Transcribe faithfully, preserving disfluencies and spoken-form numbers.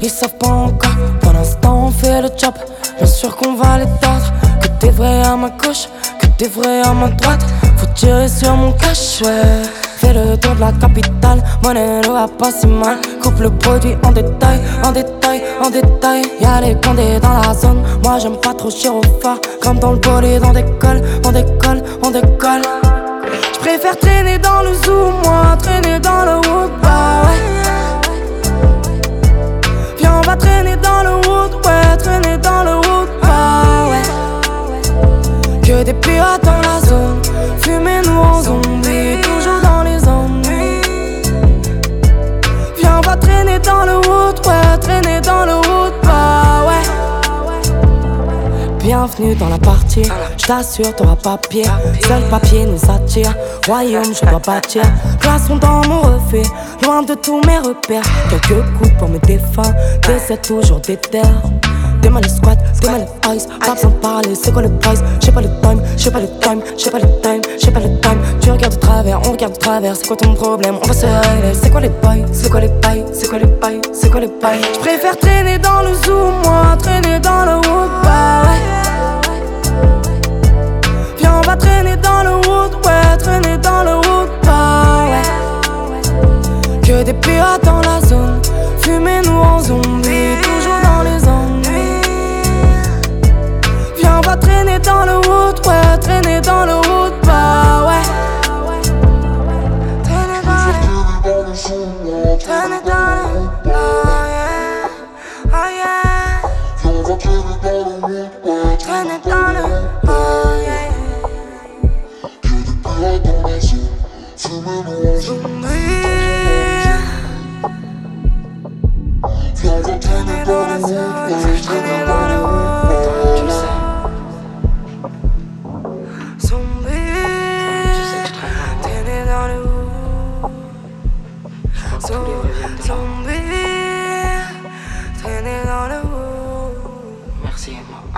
ils savent pas encore. Pour l'instant on fait le job, bien sûr qu'on va les tordre. Que t'es vrai à ma gauche, que t'es vrai à ma droite. Faut tirer sur mon cash, ouais. Fais le tour de la capitale, monnaie ne va pas si mal. Coupe le produit en détail, en détail, en détail. Y'a les condés dans la zone, moi j'aime pas trop gyrophare. Comme dans le bolide, on décolle, on décolle, on décolle. J'préfère traîner dans le zoo, moi traîner dans le wood, bah ouais. Viens on va traîner dans le wood, ouais, traîner dans le wood, bah ouais. Que des pirates dans la zone, fumez-nous en zombie, toujours dans les ennuis. Viens on va traîner dans le wood, ouais, traîner dans le wood, bah ouais. Bienvenue dans la partie, j't'assure t'auras pas pied. Seul papier nous attire, royaume je dois bâtir. Glaçons dans mon refait, loin de tous mes repères. Quelques coups pour me défendre, t'essaies toujours des terres. T'es mal le squat, t'es mal le ice. Pas besoin de parler, c'est quoi le price? J'ai pas le time, j'ai pas le time, j'ai pas le time, j'ai pas le time. Tu regardes de travers, on regarde de travers. C'est quoi ton problème? On va se régler. C'est quoi les bails? C'est quoi les bails? C'est quoi les bails? C'est quoi les bails? J'préfère traîner dans le zoo, moi traîner dans le wood, bah ouais. Viens on va traîner dans le wood, ouais, traîner dans le wood, bah ouais. Que des pirates dans la zone, fumez-nous en zombie, toujours dans les ennuis. Viens on va traîner dans le wood, ouais, traîner dans le wood, bah ouais. Traîner dans le, traîner dans le, oh yeah, oh yeah. Viens on va traîner dans le wood, ouais, traîner dans le, oh yeah. Traîner dans la zone, traîner dans le wood, tu le sais. Zombie, traîner dans le wood. Zombie, traîner dans le wood. Merci Emma.